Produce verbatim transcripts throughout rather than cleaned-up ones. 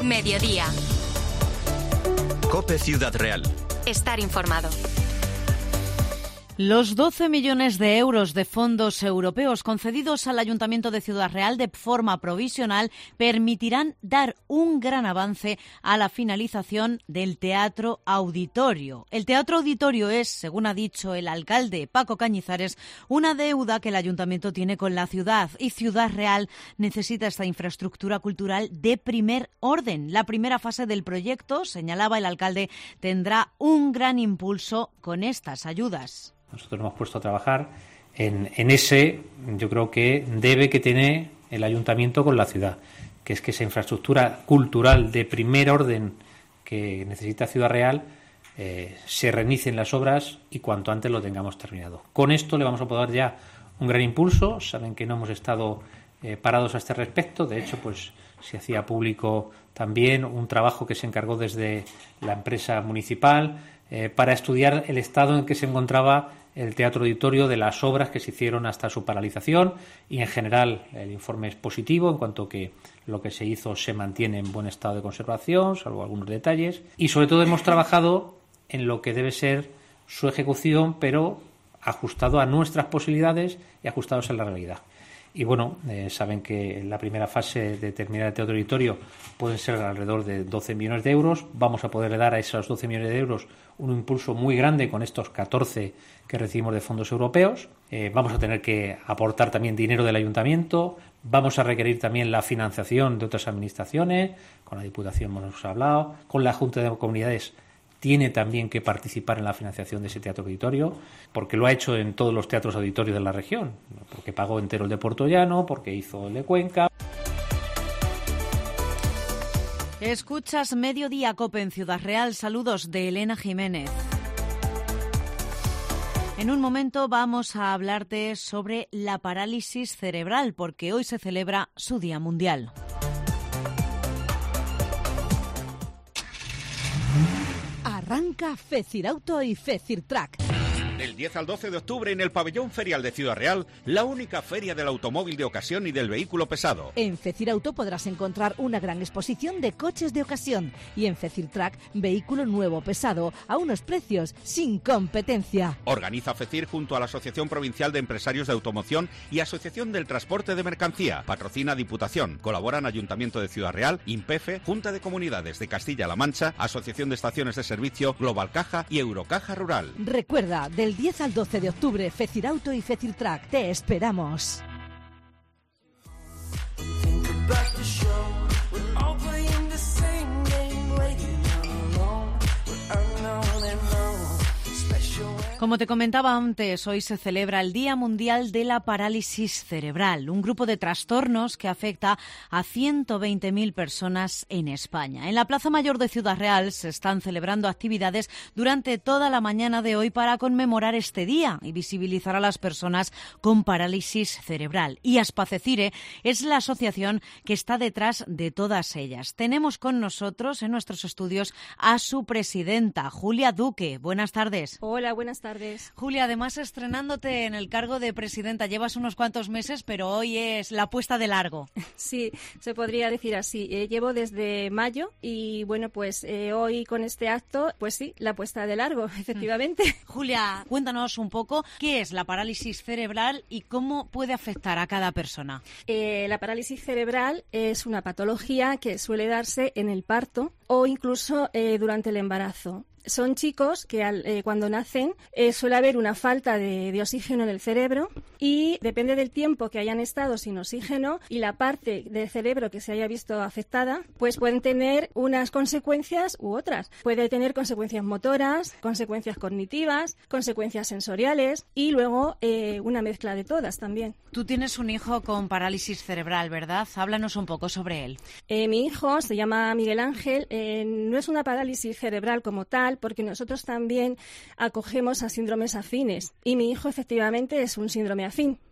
Mediodía. COPE Ciudad Real. Estar informado. Los doce millones de euros de fondos europeos concedidos al Ayuntamiento de Ciudad Real de forma provisional permitirán dar un gran avance a la finalización del Teatro Auditorio. El Teatro Auditorio es, según ha dicho el alcalde Paco Cañizares, una deuda que el Ayuntamiento tiene con la ciudad, y Ciudad Real necesita esta infraestructura cultural de primer orden. La primera fase del proyecto, señalaba el alcalde, tendrá un gran impulso con estas ayudas. Nosotros nos hemos puesto a trabajar en, en ese, yo creo que debe que tener el ayuntamiento con la ciudad, que es que esa infraestructura cultural de primer orden que necesita Ciudad Real eh, se reinicien las obras y cuanto antes lo tengamos terminado. Con esto le vamos a poder dar ya un gran impulso. Saben que no hemos estado eh, parados a este respecto. De hecho, pues se hacía público también un trabajo que se encargó desde la empresa municipal eh, para estudiar el estado en que se encontraba el Teatro Auditorio, de las obras que se hicieron hasta su paralización, y en general el informe es positivo en cuanto que lo que se hizo se mantiene en buen estado de conservación, salvo algunos detalles, y sobre todo hemos trabajado en lo que debe ser su ejecución, pero ajustado a nuestras posibilidades y ajustados a la realidad. Y bueno, eh, saben que la primera fase de terminar el Teatro Auditorio pueden ser alrededor de doce millones de euros. Vamos a poderle dar a esos doce millones de euros un impulso muy grande con estos catorce que recibimos de fondos europeos. Eh, vamos a tener que aportar también dinero del ayuntamiento. Vamos a requerir también la financiación de otras administraciones. Con la Diputación hemos hablado. Con la Junta de Comunidades tiene también que participar en la financiación de ese teatro auditorio, porque lo ha hecho en todos los teatros auditorios de la región, porque pagó entero el de Puerto Llano, porque hizo el de Cuenca. Escuchas Mediodía COPE en Ciudad Real. Saludos de Elena Jiménez. En un momento vamos a hablarte sobre la parálisis cerebral, porque hoy se celebra su Día Mundial. Arranca Fecirauto y Fecirtrack. Del diez al doce de octubre en el Pabellón Ferial de Ciudad Real, la única feria del automóvil de ocasión y del vehículo pesado. En Fecirauto podrás encontrar una gran exposición de coches de ocasión y en Fecirtrack, vehículo nuevo pesado a unos precios sin competencia. Organiza Fecir junto a la Asociación Provincial de Empresarios de Automoción y Asociación del Transporte de Mercancía. Patrocina Diputación. Colaboran Ayuntamiento de Ciudad Real, INPEFE, Junta de Comunidades de Castilla-La Mancha, Asociación de Estaciones de Servicio, Global Caja y Eurocaja Rural. Recuerda, del diez al doce de octubre, Fecirauto y Fecirtrack. Te esperamos. Como te comentaba antes, hoy se celebra el Día Mundial de la Parálisis Cerebral, un grupo de trastornos que afecta a ciento veinte mil personas en España. En la Plaza Mayor de Ciudad Real se están celebrando actividades durante toda la mañana de hoy para conmemorar este día y visibilizar a las personas con parálisis cerebral. Y Aspacecire es la asociación que está detrás de todas ellas. Tenemos con nosotros en nuestros estudios a su presidenta, Julia Duque. Buenas tardes. Hola, buenas tardes. Julia, además estrenándote en el cargo de presidenta, llevas unos cuantos meses, pero hoy es la puesta de largo. Sí, se podría decir así. Eh, llevo desde mayo y bueno, pues eh, hoy con este acto, pues sí, la puesta de largo, efectivamente. Julia, cuéntanos un poco qué es la parálisis cerebral y cómo puede afectar a cada persona. Eh, la parálisis cerebral es una patología que suele darse en el parto o incluso eh, durante el embarazo. Son chicos que al, eh, cuando nacen eh, suele haber una falta de, de oxígeno en el cerebro y depende del tiempo que hayan estado sin oxígeno y la parte del cerebro que se haya visto afectada, pues pueden tener unas consecuencias u otras. Puede tener consecuencias motoras, consecuencias cognitivas, consecuencias sensoriales y luego eh, una mezcla de todas también. Tú tienes un hijo con parálisis cerebral, ¿verdad? Háblanos un poco sobre él. Eh, mi hijo se llama Miguel Ángel, eh, no es una parálisis cerebral como tal, porque nosotros también acogemos a síndromes afines y mi hijo efectivamente es un síndrome afín.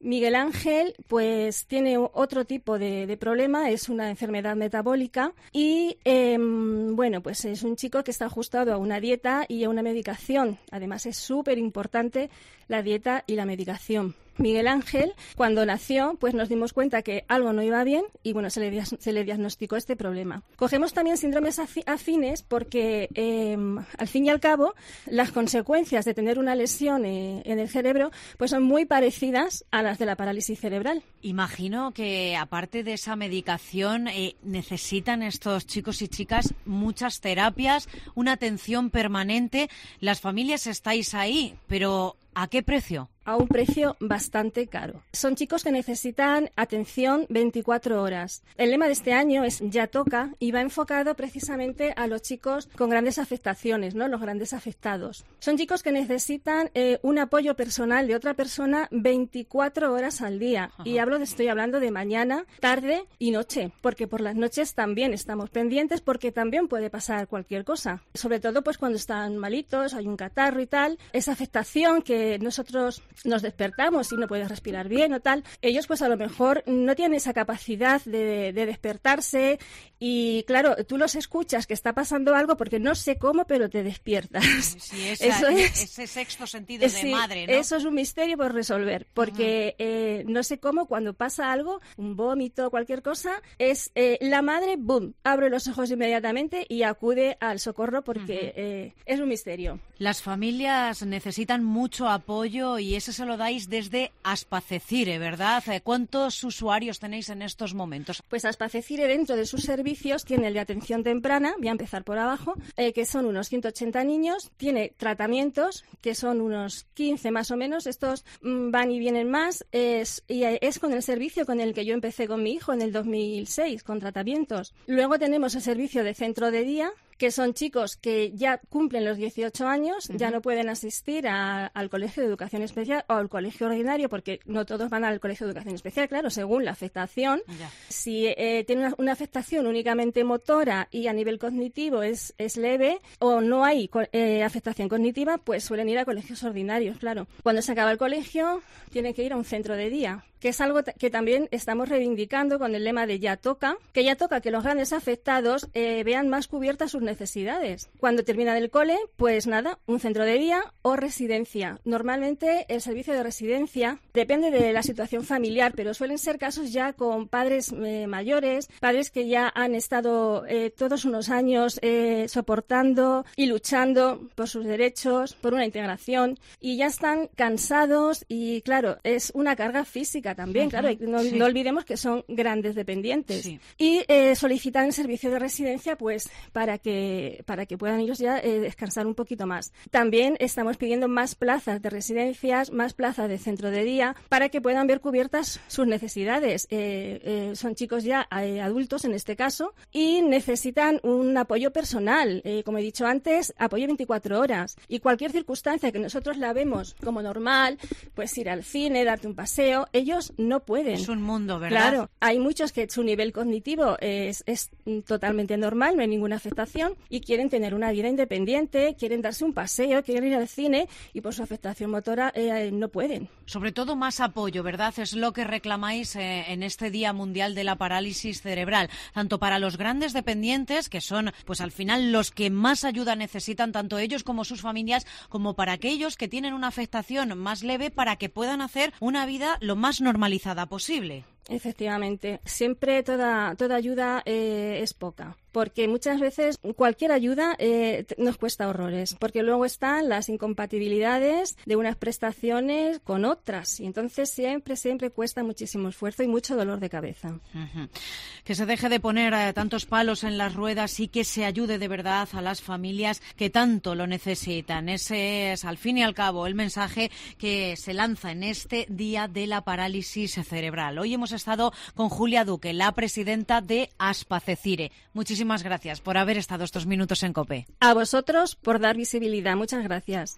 Miguel Ángel pues tiene otro tipo de, de problema, es una enfermedad metabólica y eh, bueno, pues es un chico que está ajustado a una dieta y a una medicación. Además es súper importante la dieta y la medicación. Miguel Ángel, cuando nació, pues nos dimos cuenta que algo no iba bien y bueno, se le, se le diagnosticó este problema. Cogemos también síndromes afines porque eh, al fin y al cabo las consecuencias de tener una lesión eh, en el cerebro pues son muy parecidas a las de la parálisis cerebral. Imagino que aparte de esa medicación eh, necesitan estos chicos y chicas muchas terapias, una atención permanente. Las familias estáis ahí, pero ¿a qué precio? A un precio bastante caro. Son chicos que necesitan atención veinticuatro horas. El lema de este año es Ya toca y va enfocado precisamente a los chicos con grandes afectaciones, ¿no? Los grandes afectados. Son chicos que necesitan eh, un apoyo personal de otra persona veinticuatro horas al día. Ajá. Y hablo de, estoy hablando de mañana, tarde y noche, porque por las noches también estamos pendientes porque también puede pasar cualquier cosa. Sobre todo pues cuando están malitos, hay un catarro y tal. Esa afectación que nosotros nos despertamos y no puedes respirar bien o tal, ellos pues a lo mejor no tienen esa capacidad de, de despertarse y claro, tú los escuchas que está pasando algo porque no sé cómo, pero te despiertas. Sí, esa, eso es, ese sexto sentido sí, de madre, ¿no? Eso es un misterio por resolver, porque uh-huh. eh, no sé cómo cuando pasa algo, un vómito, cualquier cosa, es eh, la madre, boom, abre los ojos inmediatamente y acude al socorro porque uh-huh. eh, es un misterio. Las familias necesitan mucho apoyo y ese se lo dais desde Aspacecire, ¿verdad? ¿Cuántos usuarios tenéis en estos momentos? Pues Aspacecire dentro de sus servicios tiene el de atención temprana, voy a empezar por abajo, eh, que son unos ciento ochenta niños, tiene tratamientos, que son unos quince más o menos, estos mmm, van y vienen más, es, y es con el servicio con el que yo empecé con mi hijo en el dos mil seis, con tratamientos. Luego tenemos el servicio de centro de día, que son chicos que ya cumplen los dieciocho años, uh-huh. ya no pueden asistir a, al colegio de educación especial o al colegio ordinario, porque no todos van al colegio de educación especial, claro, según la afectación. Yeah. Si eh, tiene una, una afectación únicamente motora y a nivel cognitivo es, es leve o no hay eh, afectación cognitiva, pues suelen ir a colegios ordinarios, claro. Cuando se acaba el colegio, tienen que ir a un centro de día, que es algo t- que también estamos reivindicando con el lema de Ya toca, que ya toca que los grandes afectados eh, vean más cubiertas sus necesidades. Cuando terminan el cole, pues nada, un centro de día o residencia. Normalmente el servicio de residencia depende de la situación familiar, pero suelen ser casos ya con padres eh, mayores, padres que ya han estado eh, todos unos años eh, soportando y luchando por sus derechos, por una integración, y ya están cansados y, claro, es una carga física también, uh-huh. claro, no, sí. no olvidemos que son grandes dependientes. Sí. Y eh, solicitan el servicio de residencia pues para que para que puedan ellos ya eh, descansar un poquito más. También estamos pidiendo más plazas de residencias, más plazas de centro de día, para que puedan ver cubiertas sus necesidades. Eh, eh, son chicos ya eh, adultos en este caso y necesitan un apoyo personal, eh, como he dicho antes, apoyo veinticuatro horas. Y cualquier circunstancia que nosotros la vemos como normal, pues ir al cine, darte un paseo, ellos no pueden. Es un mundo, ¿verdad? Claro, hay muchos que su nivel cognitivo es, es totalmente normal, no hay ninguna afectación, y quieren tener una vida independiente, quieren darse un paseo, quieren ir al cine y por su afectación motora eh, no pueden. Sobre todo más apoyo, ¿verdad? Es lo que reclamáis eh, en este Día Mundial de la Parálisis Cerebral, tanto para los grandes dependientes, que son pues al final los que más ayuda necesitan, tanto ellos como sus familias, como para aquellos que tienen una afectación más leve para que puedan hacer una vida lo más normalizada posible. Efectivamente, siempre toda, toda ayuda eh, es poca, porque muchas veces cualquier ayuda eh, nos cuesta horrores, porque luego están las incompatibilidades de unas prestaciones con otras, y entonces siempre, siempre cuesta muchísimo esfuerzo y mucho dolor de cabeza. Uh-huh. Que se deje de poner eh, tantos palos en las ruedas y que se ayude de verdad a las familias que tanto lo necesitan. Ese es, al fin y al cabo, el mensaje que se lanza en este Día de la Parálisis Cerebral. Hoy hemos estado con Julia Duque, la presidenta de Aspacecire. Muchísimas gracias por haber estado estos minutos en COPE. A vosotros por dar visibilidad. Muchas gracias.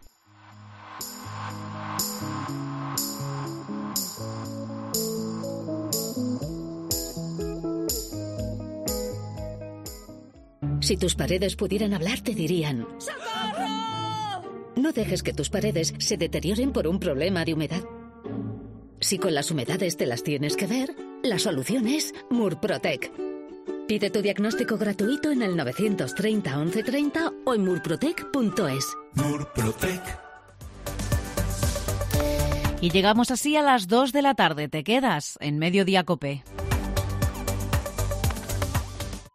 Si tus paredes pudieran hablar, te dirían: ¡Socorro! No dejes que tus paredes se deterioren por un problema de humedad. Si con las humedades te las tienes que ver, la solución es Murprotec. Pide tu diagnóstico gratuito en el novecientos treinta once treinta o en murprotec punto es. Murprotec. Y llegamos así a las dos de la tarde. Te quedas en Mediodía COPE.